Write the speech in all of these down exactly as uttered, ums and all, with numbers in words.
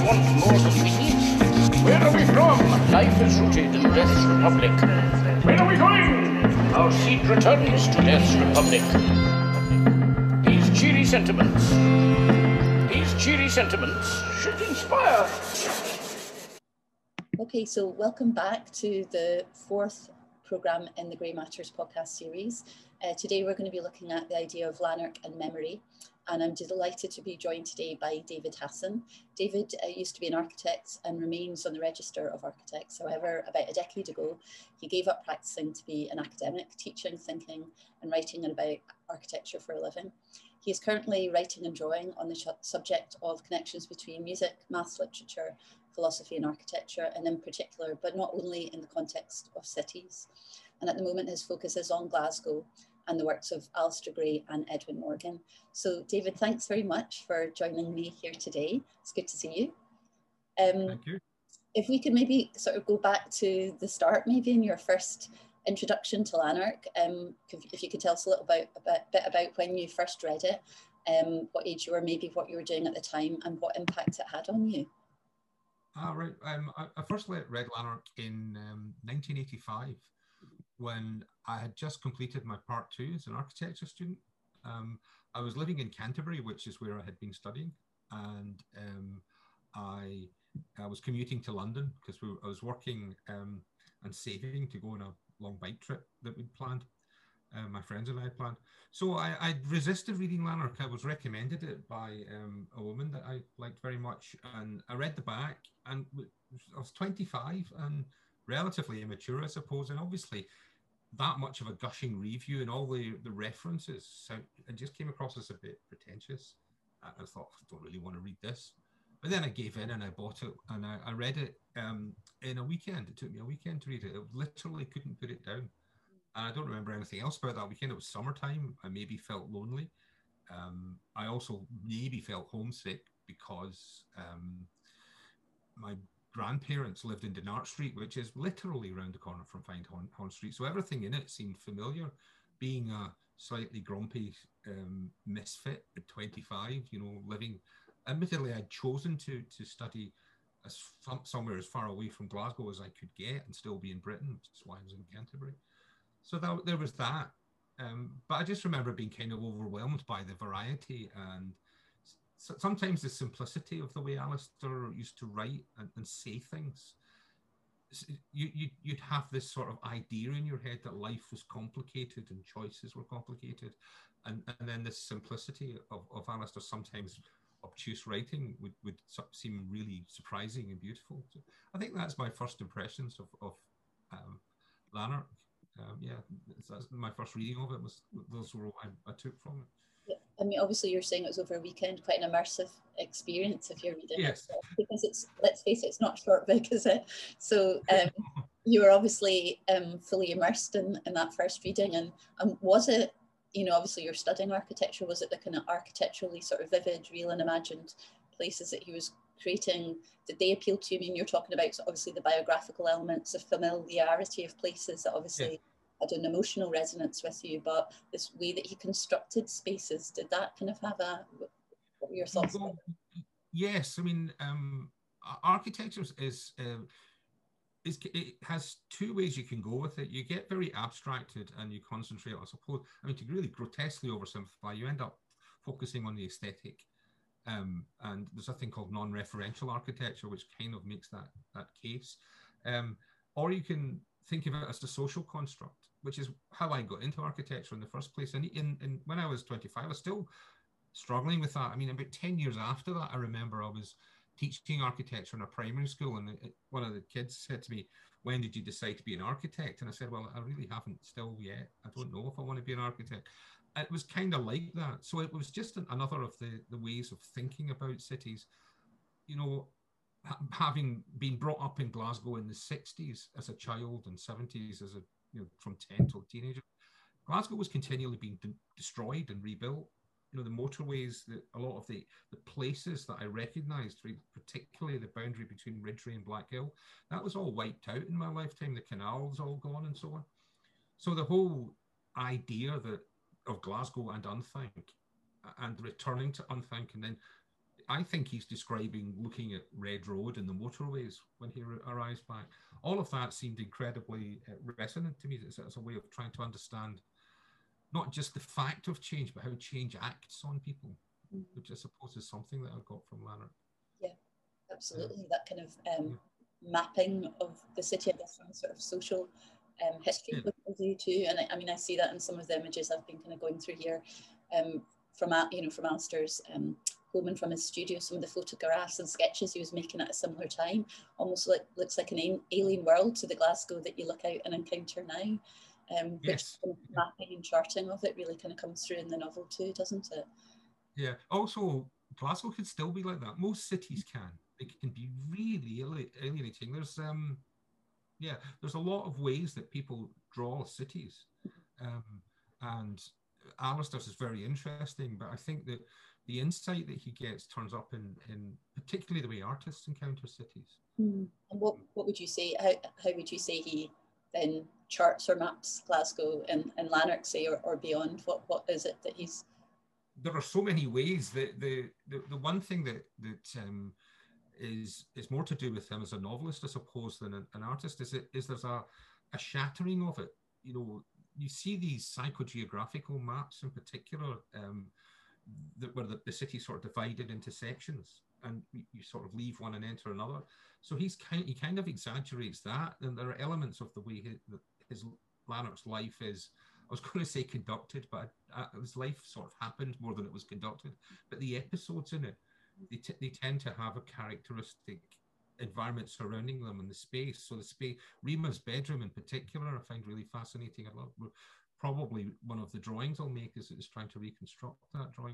want more than we need. Where are we from? Life is rooted in Death's Republic. Where are we going? Our seat returns to Death's Republic. These cheery sentiments, these cheery sentiments should inspire. Okay, so welcome back to the fourth programme in the Grey Matters podcast series. Uh, today we're going to be looking at the idea of Lanark and memory, and I'm delighted to be joined today by David Hassan. David uh, used to be an architect and remains on the Register of Architects. However, about a decade ago, he gave up practicing to be an academic, teaching, thinking and writing about architecture for a living. He is currently writing and drawing on the subject of connections between music, maths, literature, philosophy and architecture, and in particular, but not only in the context of cities. And at the moment, his focus is on Glasgow and the works of Alistair Gray and Edwin Morgan. So David, thanks very much for joining me here today. It's good to see you. Um, Thank you. If we could maybe sort of go back to the start, maybe in your first introduction to Lanark, um, if you could tell us a little bit about, bit about when you first read it, um, what age you were, maybe what you were doing at the time and what impact it had on you. Ah, right. Um, I, I first read Lanark in um, nineteen eighty-five when I had just completed my part two as an architecture student. Um, I was living in Canterbury, which is where I had been studying, and um, I, I was commuting to London because we, I was working um, and saving to go on a long bike trip that we'd planned. Uh, my friends and I had planned. So I, I resisted reading Lanark. I was recommended it by um, a woman that I liked very much. And I read the back, and I was twenty-five and relatively immature, I suppose. And obviously that much of a gushing review and all the, the references, so it just came across as a bit pretentious. I, I thought, I don't really want to read this. But then I gave in and I bought it, and I, I read it um, in a weekend. It took me a weekend to read it. I literally couldn't put it down. And I don't remember anything else about that weekend. It was summertime. I maybe felt lonely. Um, I also maybe felt homesick because um, my grandparents lived in Denart Street, which is literally around the corner from Findhorn Street. So everything in it seemed familiar. Being a slightly grumpy um, misfit at twenty-five, you know, living, admittedly, I'd chosen to, to study as somewhere as far away from Glasgow as I could get and still be in Britain, which is why I was in Canterbury. So that, there was that. Um, but I just remember being kind of overwhelmed by the variety and s sometimes the simplicity of the way Alistair used to write and, and say things. You, you, you'd have this sort of idea in your head that life was complicated and choices were complicated. And, and then this simplicity of, of Alistair, sometimes obtuse writing, would, would seem really surprising and beautiful. So I think that's my first impressions of, of um, Lanark. Um, yeah, that's my first reading of it. Was those were all I, I took from it. Yeah. I mean, obviously, you're saying it was over a weekend, quite an immersive experience if you're reading yes. it, because it's, let's face it, it's not short book, is it? So um, you were obviously um, fully immersed in, in that first reading, and um, was it, you know, obviously you're studying architecture, was it the kind of architecturally sort of vivid, real and imagined places that he was creating? Did they appeal to you? I mean, you're talking about so obviously the biographical elements, the familiarity of places that obviously yeah. had an emotional resonance with you, but this way that he constructed spaces, did that kind of have a, what were your thoughts well, about it? Yes, I mean, um, architecture is, uh, is, it has two ways you can go with it. You get very abstracted and you concentrate, I suppose, I mean, to really grotesquely oversimplify, you end up focusing on the aesthetic. Um, and there's a thing called non-referential architecture, which kind of makes that, that case. Um, or you can think of it as the social construct, which is how I got into architecture in the first place. And in, in, when I was twenty-five, I was still struggling with that. I mean, about ten years after that, I remember I was teaching architecture in a primary school, and it, one of the kids said to me, when did you decide to be an architect? And I said, well, I really haven't still yet. I don't know if I want to be an architect. It was kind of like that. So it was just an, another of the, the ways of thinking about cities. You know, ha having been brought up in Glasgow in the sixties as a child and seventies as a, you know, from ten to a teenager, Glasgow was continually being de destroyed and rebuilt. You know, the motorways, the, a lot of the, the places that I recognised, particularly the boundary between Ridgeway and Blackhill, that was all wiped out in my lifetime. The canal was all gone and so on. So the whole idea that of Glasgow and Unthank and returning to Unthank and then I think he's describing looking at Red Road and the motorways when he arrives back. All of that seemed incredibly uh, resonant to me as, as a way of trying to understand not just the fact of change, but how change acts on people, mm. which I suppose is something that I got from Lanark. Yeah, absolutely. Uh, that kind of um, yeah. mapping of the city, I guess, from sort of social um, history yeah. point of view too. And I, I mean, I see that in some of the images I've been kind of going through here um, from, you know, from Alistair's um, home and from his studio. Some of the photographs and sketches he was making at a similar time almost like looks like an alien world to the Glasgow that you look out and encounter now. Um, yes. Which kind of mapping and charting of it really kind of comes through in the novel too, doesn't it? Yeah. Also, Glasgow could still be like that. Most cities can. It can be really alienating. There's um, yeah, there's a lot of ways that people draw cities, um, and Alistair's is very interesting. But I think that the insight that he gets turns up in, in particularly the way artists encounter cities. Mm. And what what would you say? How how would you say he then charts or maps Glasgow and, and Lanark, say, or, or beyond? What what is it that he's? There are so many ways. The the the, the one thing that that um, is is more to do with him as a novelist, I suppose, than an, an artist. Is it is there's a a shattering of it. You know, you see these psychogeographical maps in particular, um, that where the, the city's sort of divided into sections, and you, you sort of leave one and enter another. So he's kind he kind of exaggerates that, and there are elements of the way his, his Lanark's life is. I was going to say conducted, but uh, his life sort of happened more than it was conducted. But the episodes in it, they, t they tend to have a characteristic environment surrounding them in the space. So the space, Rima's bedroom in particular, I find really fascinating. I love, probably one of the drawings I'll make is, is trying to reconstruct that drawing.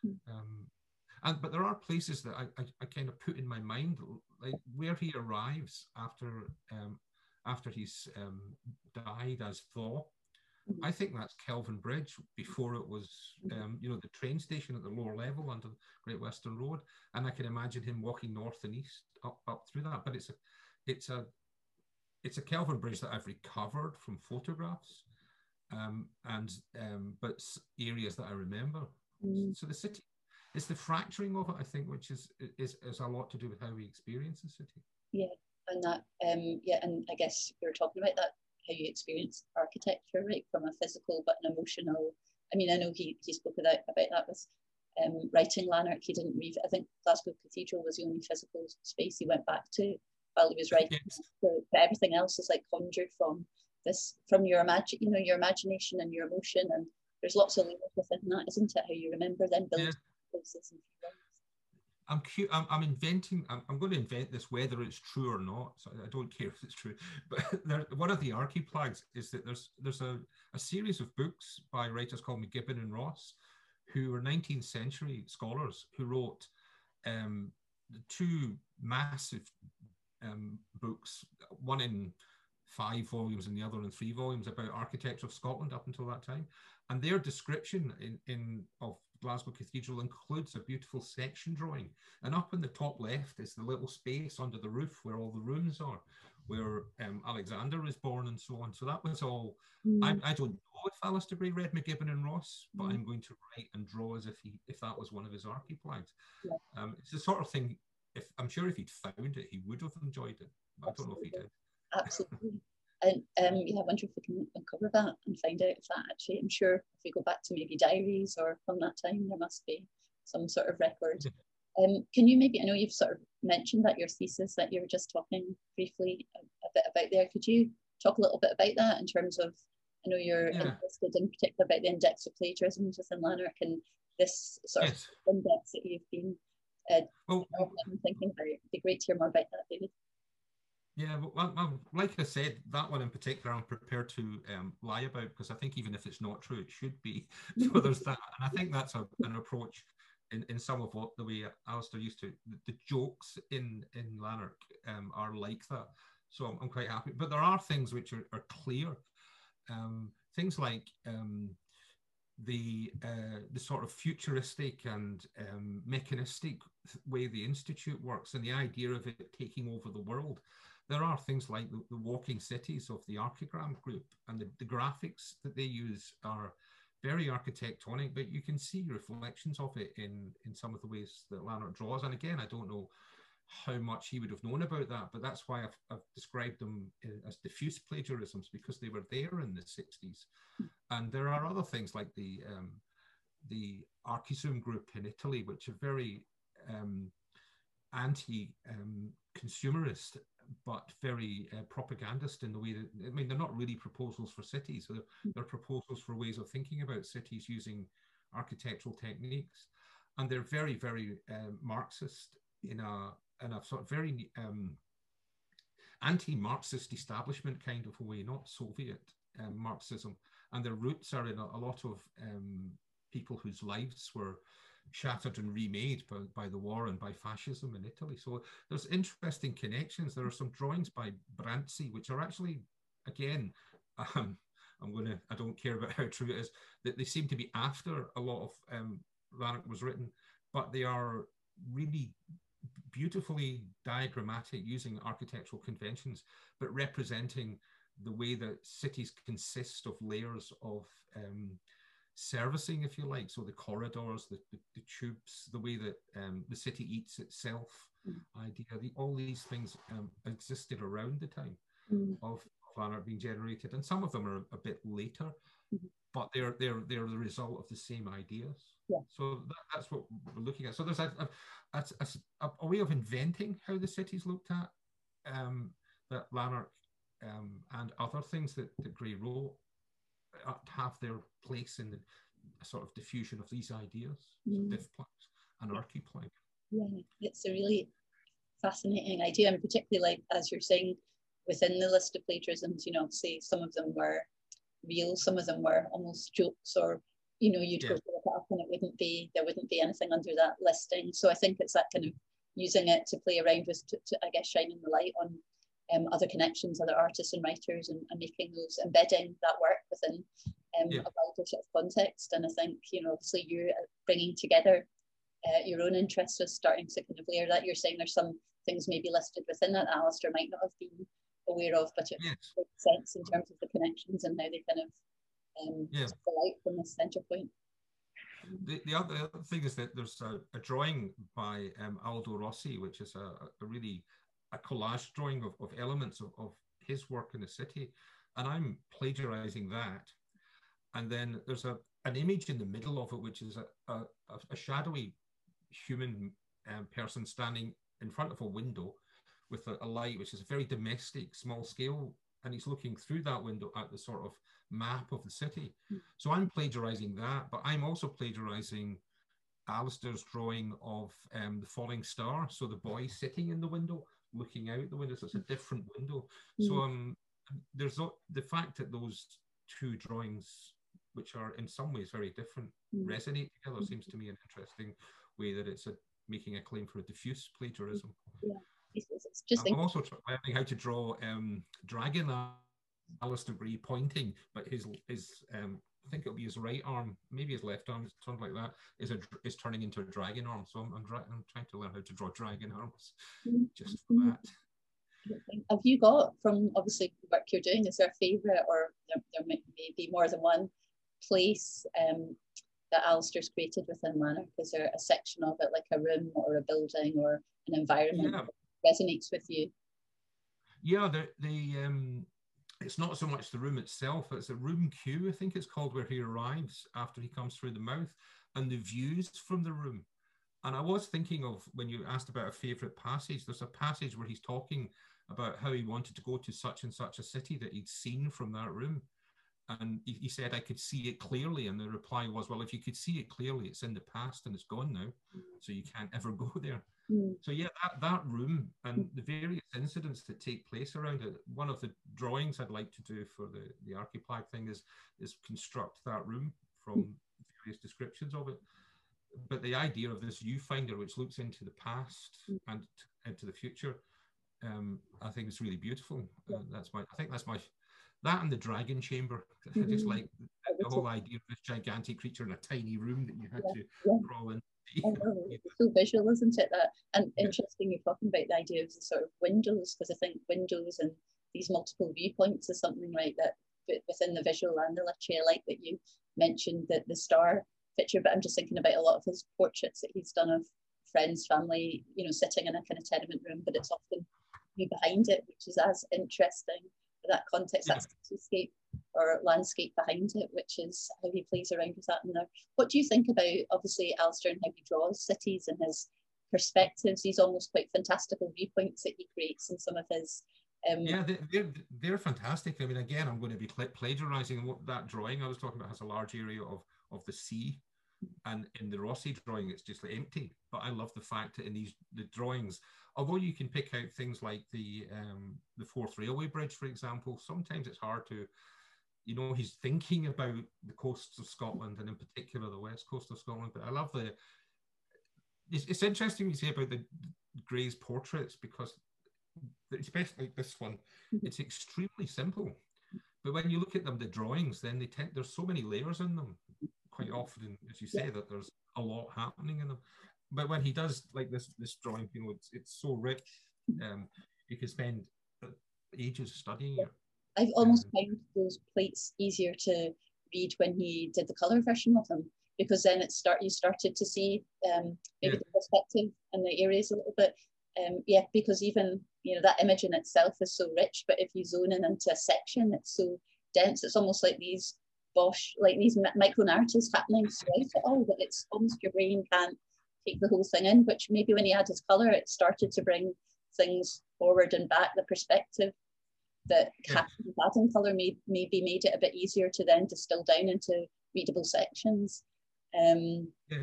Um, and but there are places that I, I, I kind of put in my mind, like where he arrives after um, after he's um, died as Thaw. I think that's Kelvin Bridge before it was, um, you know, the train station at the lower level under Great Western Road, and I can imagine him walking north and east up up through that. But it's a, it's a, it's a Kelvin Bridge that I've recovered from photographs, um, and um, but areas that I remember. Mm. So the city, it's the fracturing of it, I think, which is is is a lot to do with how we experience the city. Yeah, and that, um, yeah, and I guess you were talking about that. How you experience architecture, right, from a physical but an emotional. I mean, I know he he spoke about about that with um, writing Lanark. He didn't read. I think Glasgow Cathedral was the only physical space he went back to while he was writing. Yes. So, but everything else is like conjured from this, from your imagine, you know, your imagination and your emotion. And there's lots of layers within that, isn't it? How you remember then building yeah. places and feelings. I'm, cute, I'm, I'm inventing, I'm, I'm going to invent this whether it's true or not, so I don't care if it's true, but there, one of the archiplags is that there's there's a, a series of books by writers called McGibbon and Ross, who were nineteenth century scholars who wrote um, two massive um, books, one in five volumes and the other in three volumes, about architecture of Scotland up until that time. And their description in, in of Glasgow Cathedral includes a beautiful section drawing. And up in the top left is the little space under the roof where all the rooms are, where um, Alexander was born and so on. So that was all, mm. I, I don't know if Alistair Gray read McGibbon and Ross, but mm. I'm going to write and draw as if he if that was one of his archiplags. Yeah. Um, it's the sort of thing, if I'm sure if he'd found it, he would have enjoyed it. But I don't know if he did. Absolutely. And um, yeah, I wonder if we can uncover that and find out if that actually, I'm sure if we go back to maybe diaries or from that time, there must be some sort of record. Um, can you maybe, I know you've sort of mentioned that your thesis that you were just talking briefly a, a bit about there. Could you talk a little bit about that in terms of, I know you're yeah. interested in particular about the index of plagiarism within Lanark and this sort yes. of index that you've been uh, well, thinking about. It'd be great to hear more about that, David. Yeah, well, well, like I said, that one in particular, I'm prepared to um, lie about, because I think even if it's not true, it should be. So there's that, and I think that's a, an approach in, in some of what the way Alistair used to. The, the jokes in in Lanark um, are like that, so I'm, I'm quite happy. But there are things which are, are clear, um, things like um, the uh, the sort of futuristic and um, mechanistic way the Institute works, and the idea of it taking over the world. There are things like the, the walking cities of the Archigram group, and the, the graphics that they use are very architectonic, but you can see reflections of it in, in some of the ways that Lanark draws. And again, I don't know how much he would have known about that, but that's why I've, I've described them as diffuse plagiarisms, because they were there in the sixties. And there are other things like the um, the Archizoom group in Italy, which are very um, anti-consumerist, um, but very uh, propagandist in the way that, I mean, they're not really proposals for cities, they're, they're proposals for ways of thinking about cities using architectural techniques. And they're very, very uh, Marxist in a, in a sort of very um, anti-Marxist establishment kind of a way, not Soviet um, Marxism. And their roots are in a, a lot of um, people whose lives were shattered and remade by, by the war and by fascism in Italy. So there's interesting connections. There are some drawings by Branzi, which are actually, again, um, I'm going to, I don't care about how true it is, that they seem to be after a lot of um, Lanark was written, but they are really beautifully diagrammatic, using architectural conventions, but representing the way that cities consist of layers of um, servicing, if you like. So the corridors, the, the, the tubes, the way that um, the city eats itself, mm. idea, the, all these things um, existed around the time mm. of Lanark being generated, and some of them are a bit later, mm-hmm. but they're they're they're the result of the same ideas. Yeah. So that, that's what we're looking at. So there's a a, a, a way of inventing how the city's looked at, um, that Lanark um, and other things that, that Gray wrote have their place in the sort of diffusion of these ideas, mm. so diffplex and archiplex. Yeah, it's a really fascinating idea, and particularly, like as you're saying, within the list of plagiarisms, you know, say some of them were real, some of them were almost jokes, or you know, you'd yeah. go to look it up and it wouldn't be, there wouldn't be anything under that listing. So I think it's that kind of using it to play around with, to, to I guess, shining the light on um, other connections, other artists and writers, and, and making those, embedding that work within um, yeah. a wider sort of context. And I think, you know, obviously you're bringing together uh, your own interests with starting to kind of layer that. You're saying there's some things maybe listed within that Alistair might not have been aware of, but it yes. makes sense in terms of the connections and how they kind of um, yeah. light from this centre point. The, the, other, the other thing is that there's a, a drawing by um, Aldo Rossi, which is a, a really a collage drawing of, of elements of, of his work in the city, and I'm plagiarizing that. And then there's a an image in the middle of it, which is a, a, a shadowy human um, person standing in front of a window with a, a light, which is a very domestic, small scale, and he's looking through that window at the sort of map of the city. Mm. So I'm plagiarizing that, but I'm also plagiarizing Alistair's drawing of um, the falling star. So the boy sitting in the window, looking out the window, so it's a different window. Mm. So um, there's the fact that those two drawings, which are in some ways very different, mm. resonate together, mm. seems to me an interesting way that it's a, making a claim for a diffuse plagiarism. Yeah. It's, it's just I'm also learning how to draw um, dragon Alistair Gray pointing, but his his um, I think it'll be his right arm, maybe his left arm is turned like that, is a is turning into a dragon arm. So I'm I'm, I'm trying to learn how to draw dragon arms mm-hmm. just for that. Have you got, from obviously the work you're doing, is there a favourite, or there, there may be more than one place um, that Alistair's created within Lanark? Is there a section of it, like a room or a building or an environment yeah. that resonates with you? Yeah, the the um, it's not so much the room itself; it's a room Q, I think it's called, where he arrives after he comes through the mouth, and the views from the room. And I was thinking of, when you asked about a favourite passage, there's a passage where he's talking about how he wanted to go to such and such a city that he'd seen from that room. And he, he said, I could see it clearly. And the reply was, well, if you could see it clearly, it's in the past and it's gone now. Mm. So you can't ever go there. Mm. So yeah, that, that room and the various incidents that take place around it. One of the drawings I'd like to do for the, the Archiplag thing is, is construct that room from various descriptions of it. But the idea of this viewfinder, which looks into the past mm. and into the future, um, I think is really beautiful. Uh, that's my, I think that's my, that and the dragon chamber. Mm-hmm. I just like the, the whole idea of this gigantic creature in a tiny room that you had yeah. to yeah. crawl in. It's so visual, isn't it? That and yeah. interesting you're talking about the idea of the sort of windows, because I think windows and these multiple viewpoints is something, right, that within the visual and the literary. I like that you mentioned that the star picture, but I'm just thinking about a lot of his portraits that he's done of friends, family, you know, sitting in a kind of tenement room, but it's often you behind it, which is as interesting. That context, yeah. that cityscape or landscape behind it, which is how he plays around with that in there. What do you think about, obviously, Alistair and how he draws cities and his perspectives, these almost quite fantastical viewpoints that he creates in some of his... Um, yeah, they, they're, they're fantastic. I mean, again, I'm going to be plagiarizing what that drawing I was talking about has a large area of, of the sea. And in the Rossi drawing, it's just like empty. But I love the fact that in these the drawings, although you can pick out things like the um, the Forth Railway Bridge, for example, sometimes it's hard to, you know, he's thinking about the coasts of Scotland and in particular the west coast of Scotland. But I love the, it's, it's interesting you say about the Gray's portraits, because especially this one, it's extremely simple. But when you look at them, the drawings, then they tend, there's so many layers in them. Quite often, as you say, that there's a lot happening in them. But when he does like this this drawing, you know, it's it's so rich. Um, you can spend ages studying it. I've almost um, found those plates easier to read when he did the colour version of them, because then it start you started to see um, maybe yeah. the perspective and the areas a little bit. Um, yeah, because even, you know, that image in itself is so rich, but if you zone in into a section, it's so dense. It's almost like these Bosch, like these micro narratives happening throughout it all, but it's almost your brain can't take the whole thing in, which maybe when he added colour, it started to bring things forward and back. The perspective that yeah. happened with adding colour may, maybe made it a bit easier to then distill down into readable sections. Um, yeah.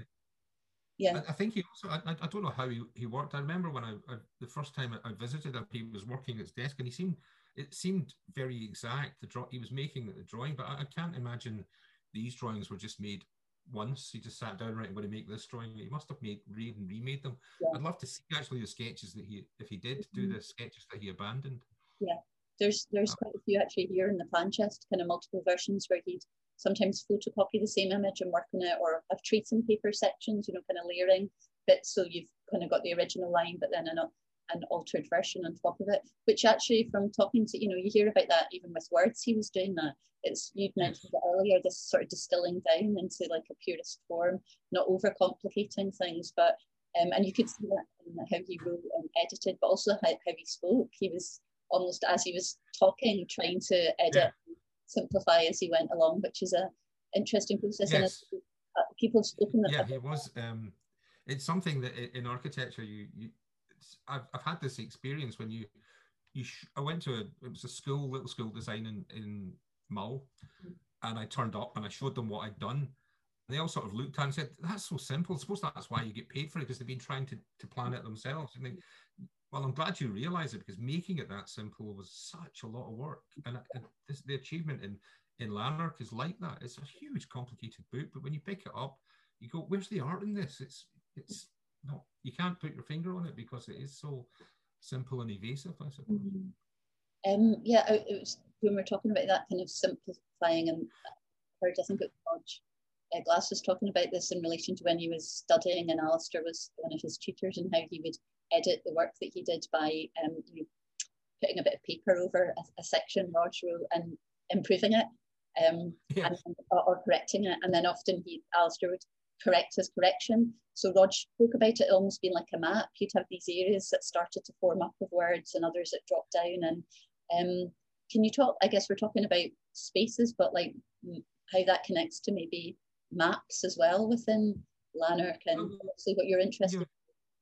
Yeah. I, I think he also, I, I don't know how he, he worked. I remember when I, I the first time I visited him, he was working at his desk and he seemed, it seemed very exact. The draw he was making the drawing, but I, I can't imagine these drawings were just made once. He just sat down, right, I'm going to make this drawing. He must have made, read and remade them. Yeah. I'd love to see actually the sketches that he, if he did mm-hmm. do the sketches that he abandoned. Yeah, there's there's quite a few actually here in the plan chest, kind of multiple versions where he'd sometimes photocopy the same image and work on it, or have tracing paper sections, you know, kind of layering bits, so you've kind of got the original line, but then an, an altered version on top of it, which actually from talking to, you know, you hear about that even with words, he was doing that. It's, you'd mentioned it earlier, this sort of distilling down into like a purist form, not overcomplicating things, but, um, and you could see that in how he wrote and edited, but also how, how he spoke. He was almost, as he was talking, trying to edit, yeah. simplify as he went along, which is a interesting process. Yes. And uh, people have spoken yeah it was um it's something that in architecture you you I've, I've had this experience when you you sh I went to a it was a school little school design in in Mull, mm-hmm. and I turned up and I showed them what I'd done. They all sort of looked at and said, that's so simple. I suppose that's why you get paid for it, because they've been trying to, to plan it themselves. And they, well, I'm glad you realise it, because making it that simple was such a lot of work. And, and this, the achievement in, in Lanark is like that. It's a huge, complicated book, but when you pick it up, you go, where's the art in this? It's, it's not, you can't put your finger on it because it is so simple and evasive, I suppose. Mm-hmm. Um, yeah, it was, when we're talking about that kind of simplifying, and I heard, I think it was Uh, Glass was talking about this in relation to when he was studying, and Alistair was one of his tutors, and how he would edit the work that he did by um, you know, putting a bit of paper over a, a section Rog wrote and improving it, um, yeah. and, or, or correcting it. And then often he, Alistair would correct his correction. So Rog spoke about it almost being like a map. You'd have these areas that started to form up of words and others that dropped down. And um, can you talk, I guess we're talking about spaces, but like how that connects to maybe maps as well within Lanark, and um, see what you're interested in.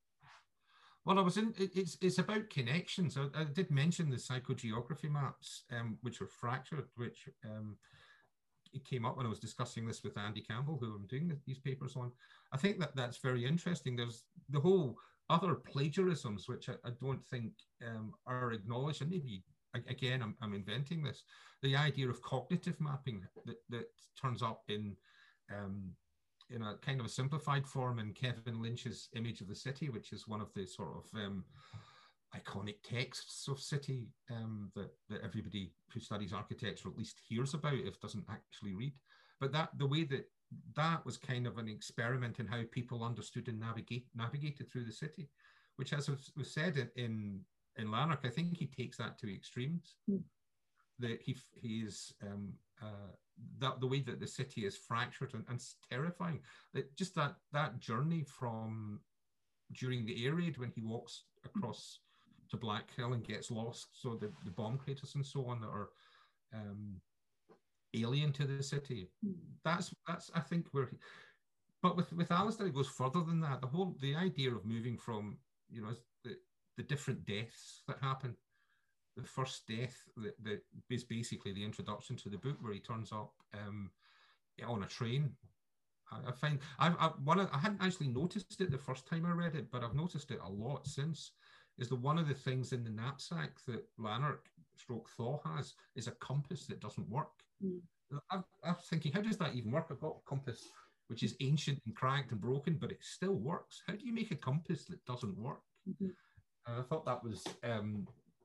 Well, I was in, it, it's it's about connections. I, I did mention the psychogeography maps, um, which are fractured, which um, it came up when I was discussing this with Andy Campbell, who I'm doing the, these papers on. I think that that's very interesting. There's the whole other plagiarisms, which I, I don't think um, are acknowledged, and maybe, again, I'm, I'm inventing this, the idea of cognitive mapping that, that turns up in Um, in a kind of a simplified form in Kevin Lynch's Image of the City, which is one of the sort of um, iconic texts of city um, that, that everybody who studies architecture at least hears about, if doesn't actually read. But that the way that that was kind of an experiment in how people understood and navigate navigated through the city, which, as was said in, in, in Lanark, I think he takes that to extremes. Mm. the he he is um, uh, that the way that the city is fractured and, and terrifying. That just that that journey from during the air raid when he walks across to Black Hill and gets lost. So the, the bomb craters and so on that are um, alien to the city. That's that's I think where. He, but with with Alistair, it goes further than that. The whole the idea of moving from you know the the different deaths that happen. The first death that, that is basically the introduction to the book, where he turns up um, on a train. I, I find I've I, one of, I hadn't actually noticed it the first time I read it, but I've noticed it a lot since. Is that one of the things in the knapsack that Lanark stroke Thaw has is a compass that doesn't work. Mm. I, I was thinking, how does that even work? I've got a compass which is ancient and cracked and broken, but it still works. How do you make a compass that doesn't work? Mm-hmm. And I thought that was um,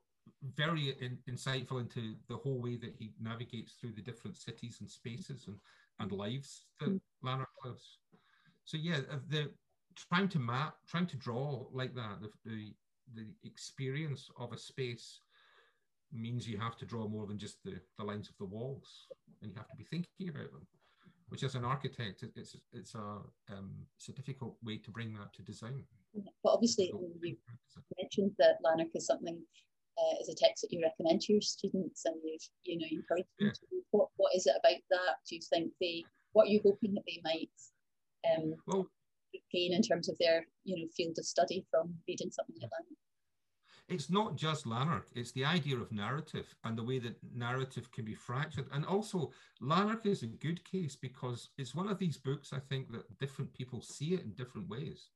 very in, insightful into the whole way that he navigates through the different cities and spaces and, and lives that mm-hmm. Lanark lives. So yeah, the trying to map, trying to draw like that, the, the the experience of a space means you have to draw more than just the, the lines of the walls, and you have to be thinking about them, which as an architect, it's it's a um, it's a difficult way to bring that to design. But obviously, you mentioned that Lanark is something uh, is a text that you recommend to your students, and you've you know you encourage them yeah. to read. What what is it about that? Do you think they? What are you hoping that they might um, well, gain in terms of their you know field of study from reading something like Lanark? It's not just Lanark, it's the idea of narrative and the way that narrative can be fractured. And also, Lanark is a good case because it's one of these books, I think, that different people see it in different ways.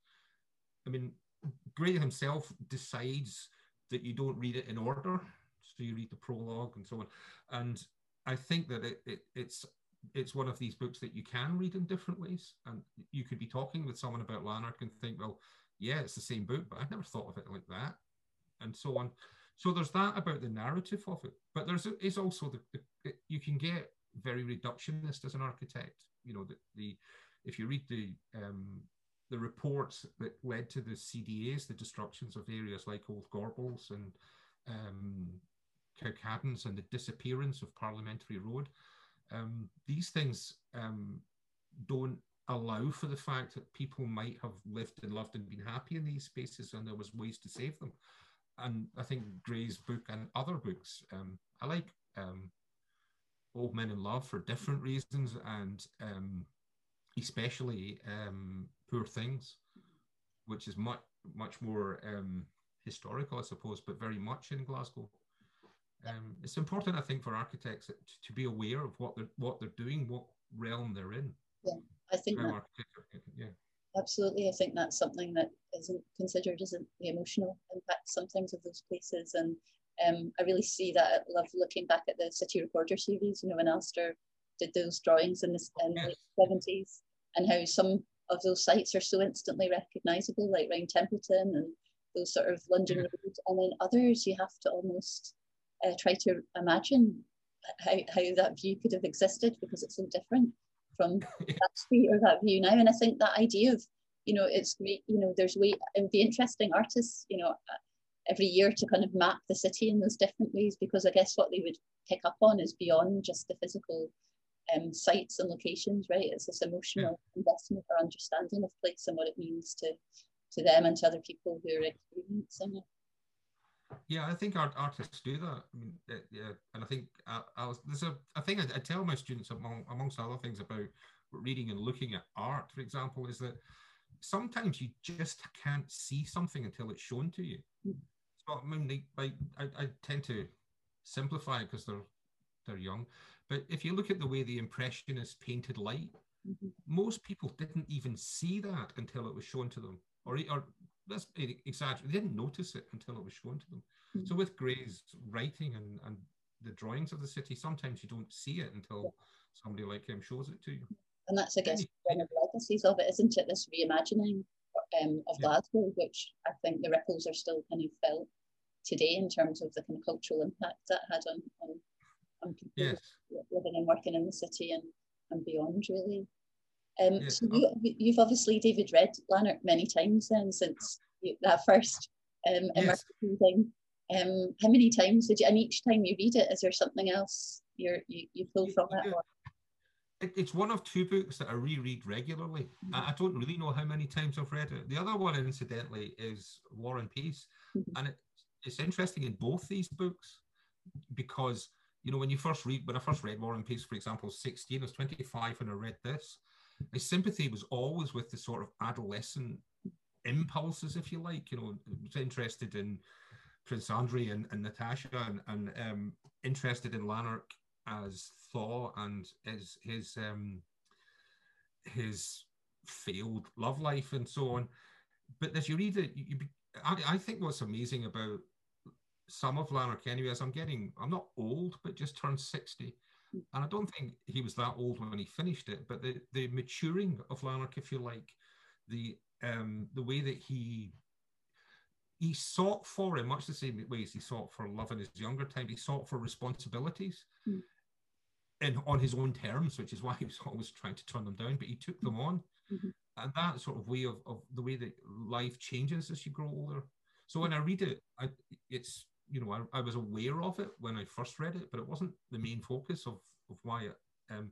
I mean, Gray himself decides that you don't read it in order, so you read the prologue and so on. And I think that it, it, it's it's one of these books that you can read in different ways. And you could be talking with someone about Lanark and think, well, yeah, it's the same book, but I never thought of it like that. And so on. So there's that about the narrative of it, but there's is also the, the you can get very reductionist as an architect. You know, the, the if you read the um, the reports that led to the C D As, the destructions of areas like Old Gorbals and um, Cowcaddens and the disappearance of Parliamentary Road, um, these things um, don't allow for the fact that people might have lived and loved and been happy in these spaces, and there was ways to save them. And I think Gray's book and other books, um, I like um, Old Men in Love for different reasons, and um, especially um, Poor Things, which is much much more um, historical, I suppose, but very much in Glasgow. Um, it's important, I think, for architects to, to be aware of what they're what they're doing, what realm they're in. Yeah, I think that, yeah. Absolutely, I think that's something that isn't considered, isn't the emotional impact sometimes of those places. And um, I really see that. I love looking back at the City Recorder series, you know, when Alistair did those drawings in the, in the seventies, and how some of those sites are so instantly recognisable, like around Templeton and those sort of London yeah. roads. And then others, you have to almost uh, try to imagine how, how that view could have existed, because it's so different from that street or that view now. And I think that idea of, you know, it's great, you know, there's way, it would be interesting artists, you know, every year to kind of map the city in those different ways, because I guess what they would pick up on is beyond just the physical um, sites and locations, right? It's this emotional yeah. investment or understanding of place and what it means to, to them and to other people who are experiencing it. Yeah, I think art, artists do that. I mean, uh, yeah, and I think I, I was, there's a, I think I, I tell my students, among, amongst other things about reading and looking at art, for example, is that sometimes you just can't see something until it's shown to you. Mm-hmm. So I mean, they, like, I, I tend to simplify it because they're they're young, but if you look at the way the Impressionists painted light, mm-hmm. most people didn't even see that until it was shown to them, or or. That's exaggerated. They didn't notice it until it was shown to them. Mm-hmm. So with Gray's writing and, and the drawings of the city, sometimes you don't see it until somebody like him shows it to you. And that's, I guess, one of the legacies of it, isn't it? This reimagining um, of yeah. Glasgow, which I think the ripples are still kind of felt today in terms of the kind of cultural impact that had on, on, on people yes. living and working in the city and, and beyond, really. Um, yes. So you, you've obviously, David, read Lanark many times then since you, that first um, yes. immersive reading. Um, how many times did you, and each time you read it, is there something else you're, you, you pull from it? Or? It, it's one of two books that I reread regularly. Mm-hmm. I, I don't really know how many times I've read it. The other one, incidentally, is War and Peace. Mm-hmm. And it, it's interesting in both these books because, you know, when you first read, when I first read War and Peace, for example, I was sixteen, I was twenty-five when I read this. My sympathy was always with the sort of adolescent impulses, if you like. You know, I was interested in Prince Andrei and, and Natasha, and, and um, interested in Lanark as Thaw and his his um, his failed love life and so on. But as you read it, you, you, I, I think what's amazing about some of Lanark anyway is I'm getting, I'm not old, but just turned sixty. And I don't think he was that old when he finished it, but the, the maturing of Lanark, if you like, the um, the way that he he sought for, in much the same ways he sought for love in his younger time, he sought for responsibilities mm. and on his own terms, which is why he was always trying to turn them down, but he took them on. Mm-hmm. And that sort of way of, of the way that life changes as you grow older. So when I read it, I, it's, you know, I, I was aware of it when I first read it, but it wasn't the main focus of, of why it, um,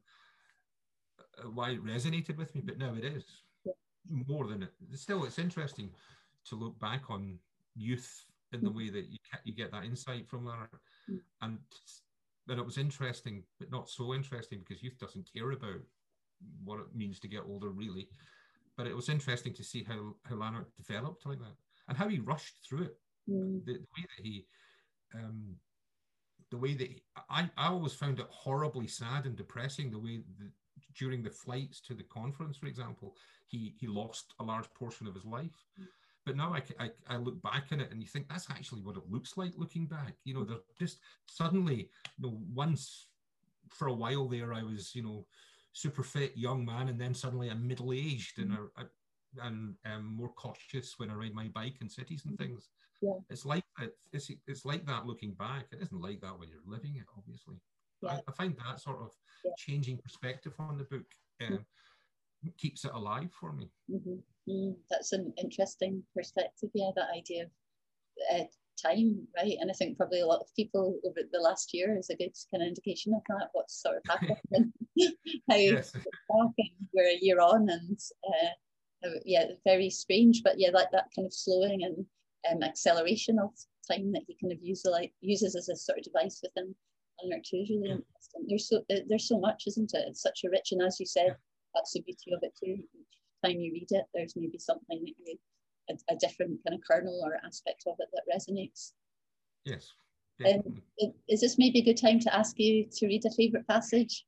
why it resonated with me, but now it is more than it. Still, it's interesting to look back on youth in the way that you you get that insight from Lanark, mm. and and it was interesting, but not so interesting because youth doesn't care about what it means to get older, really. But it was interesting to see how how Lanark developed like that and how he rushed through it. Mm. The, the way that he, um, the way that he, I I always found it horribly sad and depressing the way that during the flights to the conference, for example, he he lost a large portion of his life. Mm. But now I, I, I look back on it and you think that's actually what it looks like looking back. You know, they're just suddenly, you know, once for a while there, I was, you know, super fit young man, and then suddenly I'm middle-aged and, I, I, and um, more cautious when I ride my bike in cities and things. Yeah. It's like that. It's, it's like that looking back. It isn't like that when you're living it, obviously. Yeah. I, I find that sort of yeah. changing perspective on the book um, mm-hmm. keeps it alive for me. Mm-hmm. Mm, that's an interesting perspective, yeah, that idea of uh, time, right? And I think probably a lot of people over the last year is a good kind of indication of that, what's sort of happened. How yes. back and we're a year on, and uh, yeah, very strange, but yeah, like that kind of slowing and um, acceleration of time that he kind of use, like, uses as a sort of device within Lanark too is really yeah. interesting. There's so, uh, there's so much, isn't it? It's such a rich, and as you said, yeah. that's the beauty of it too. Time you read it, there's maybe something that you a, a different kind of kernel or aspect of it that resonates. Yes. Um, is this maybe a good time to ask you to read a favorite passage?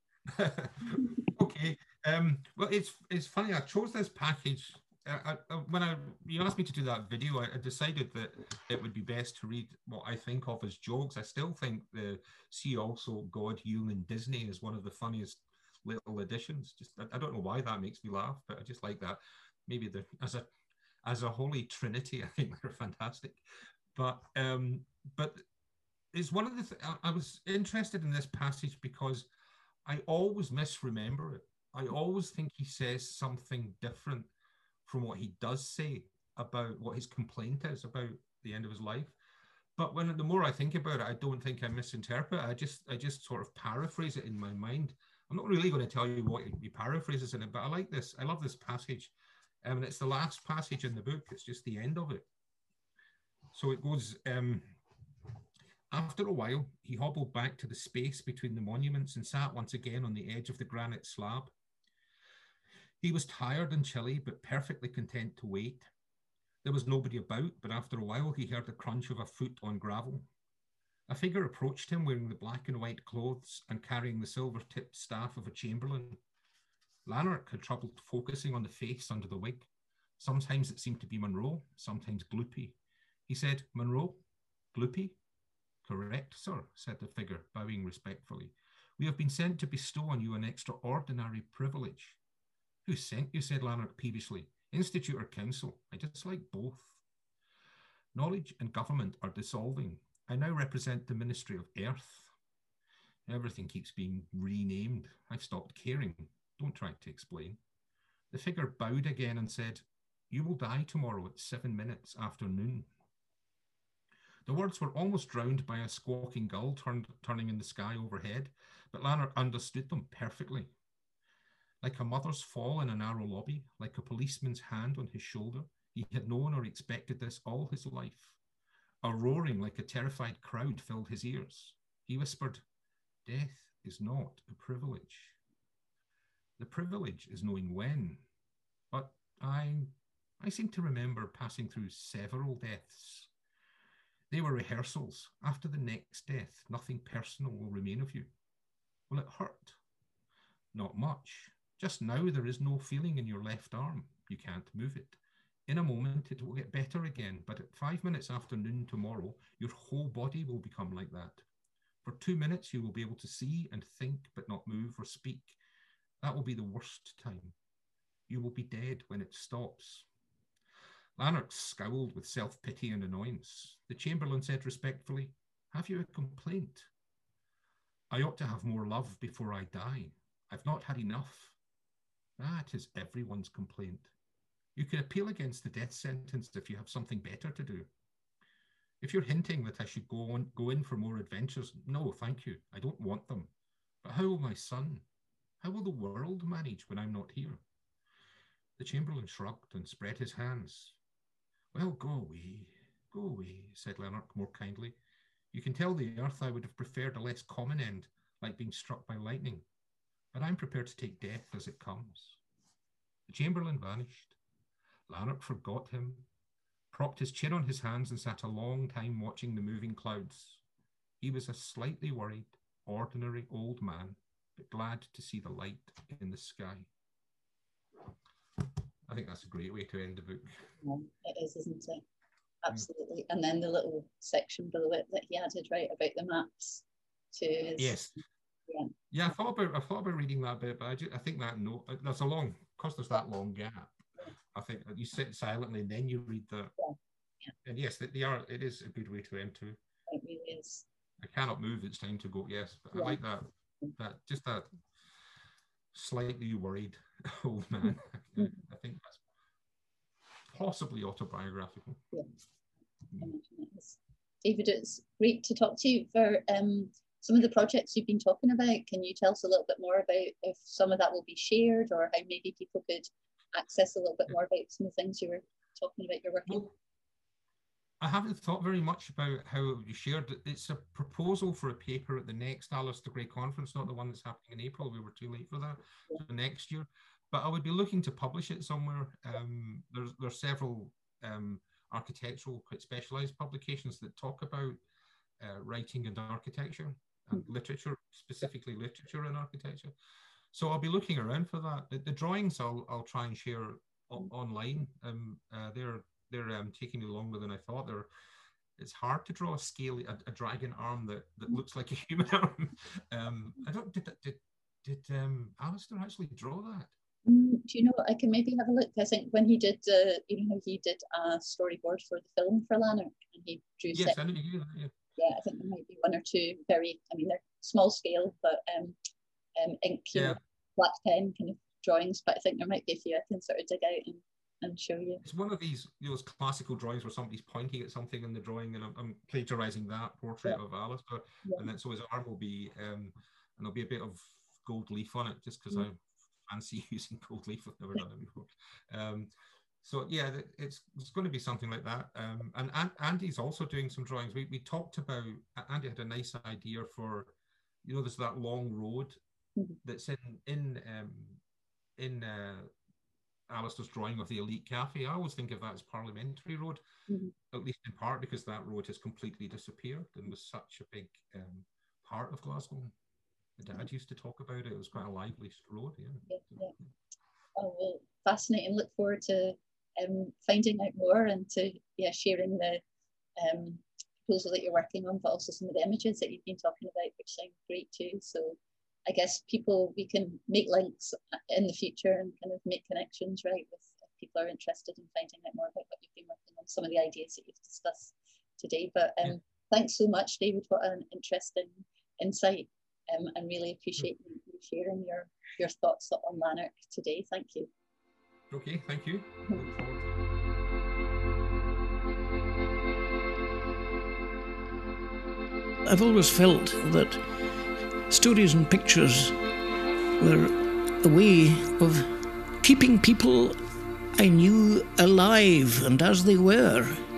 Okay. Um, well, it's it's funny. I chose this passage I, I, when I you asked me to do that video. I, I decided that it would be best to read what I think of as jokes. I still think the See Also God, Jung, and Disney is one of the funniest little additions. Just I, I don't know why that makes me laugh, but I just like that. Maybe the as a as a holy trinity, I think they're fantastic. But um, but it's one of the th- I, I was interested in this passage because I always misremember it. I always think he says something different from what he does say about what his complaint is about the end of his life. But when the more I think about it, I don't think I misinterpret it. I just I just sort of paraphrase it in my mind. I'm not really going to tell you what he paraphrases in it, but I like this. I love this passage. Um, and it's the last passage in the book. It's just the end of it. So it goes, um, after a while, he hobbled back to the space between the monuments and sat once again on the edge of the granite slab. He was tired and chilly, but perfectly content to wait. There was nobody about, but after a while, he heard the crunch of a foot on gravel. A figure approached him wearing the black and white clothes and carrying the silver-tipped staff of a chamberlain. Lanark had trouble focusing on the face under the wig. Sometimes it seemed to be Monroe, sometimes Gloopy. He said, "Monroe? Gloopy?" "Correct, sir," said the figure, bowing respectfully. "We have been sent to bestow on you an extraordinary privilege." "Who sent you?" said Lanark peevishly. "Institute or council? I dislike both." "Knowledge and government are dissolving. I now represent the Ministry of Earth." "Everything keeps being renamed. I've stopped caring. Don't try to explain." The figure bowed again and said, "You will die tomorrow at seven minutes after noon." The words were almost drowned by a squawking gull turned, turning in the sky overhead, but Lanark understood them perfectly. Like a mother's fall in a narrow lobby, like a policeman's hand on his shoulder, he had known or expected this all his life. A roaring like a terrified crowd filled his ears. He whispered, "Death is not a privilege. The privilege is knowing when." But I, I seem to remember passing through several deaths. They were rehearsals. After the next death, nothing personal will remain of you. Will it hurt? Not much. Just now there is no feeling in your left arm. You can't move it. In a moment it will get better again, but at five minutes after noon tomorrow, your whole body will become like that. For two minutes you will be able to see and think, but not move or speak. That will be the worst time. You will be dead when it stops. Lanark scowled with self-pity and annoyance. The Chamberlain said respectfully, "Have you a complaint?" "I ought to have more love before I die. I've not had enough." That is everyone's complaint. You can appeal against the death sentence if you have something better to do. If you're hinting that I should go on, go in for more adventures, no, thank you. I don't want them. But how will my son? How will the world manage when I'm not here? The Chamberlain shrugged and spread his hands. "Well, go away, go away," said Lanark more kindly. "You can tell the earth I would have preferred a less common end, like being struck by lightning. But I'm prepared to take death as it comes." The Chamberlain vanished. Lanark forgot him, propped his chin on his hands and sat a long time watching the moving clouds. He was a slightly worried, ordinary old man, but glad to see the light in the sky. I think that's a great way to end the book. Yeah, it is, isn't it? Absolutely. And then the little section below it that he added, right, about the maps to his... Yes. Yeah. Yeah, I thought about I thought about reading that bit, but I, just, I think that note, there's a long, because there's that long gap, I think you sit silently and then you read the... Yeah. Yeah. And yes, they are, it is a good way to end too. It really is. I cannot move, it's time to go, yes. But Yeah. I like that, that just that slightly worried old man. Mm-hmm. I think that's possibly autobiographical. Yeah. I imagine it is. David, it's great to talk to you for um, some of the projects you've been talking about. Can you tell us a little bit more about if some of that will be shared, or how maybe people could access a little bit more about some of the things you were talking about your work in? Well, I haven't thought very much about how it would be shared. It's a proposal for a paper at the next Alistair Gray conference, not the one that's happening in April. We were too late for that. Yeah. So next year. But I would be looking to publish it somewhere. Um, there's there's several um, architectural, quite specialised publications that talk about uh, writing and architecture and mm-hmm. literature, specifically literature and architecture. So I'll be looking around for that. The, the drawings I'll I'll try and share o- online. Um, uh, they're they're um, taking me longer than I thought. They're it's hard to draw a scaly a, a dragon arm that, that looks like a human arm. Um, I don't did did did um, Alistair actually draw that? Do you know, I can maybe have a look. I think when he did, uh, you know, he did a storyboard for the film for Lanark, and he drew. Yes, I know you do that, yeah. Yeah, I think there might be one or two very, I mean, they're small scale, but um, um, ink, yeah. know, black pen kind of drawings. But I think there might be a few I can sort of dig out and, and show you. It's one of these those classical drawings where somebody's pointing at something in the drawing, and I'm, I'm plagiarising that portrait yeah. of Alistair, yeah. and then so his arm will be, um, and there'll be a bit of gold leaf on it, just because mm. I. fancy using gold leaf. I've never done it before. Um, so yeah, it's it's going to be something like that. Um, and, and Andy's also doing some drawings. We we talked about, Andy had a nice idea for, you know, there's that long road mm-hmm. that's in in um, in uh, Alistair's drawing of the Elite Cafe. I always think of that as Parliamentary Road, mm-hmm. at least in part because that road has completely disappeared and was such a big um, part of Glasgow. My dad used to talk about it. It was quite a lively road, yeah. yeah, yeah. Oh, well, fascinating. Look forward to um, finding out more and to yeah sharing the um, proposal that you're working on, but also some of the images that you've been talking about, which sound great too. So I guess people, we can make links in the future and kind of make connections, right, with if people are interested in finding out more about what you've been working on, some of the ideas that you've discussed today. But um, yeah. thanks so much, David. What an interesting insight. Um, and really appreciate you sharing your, your thoughts on Lanark today. Thank you. Okay, thank you. Look forward. I've always felt that stories and pictures were a way of keeping people I knew alive and as they were.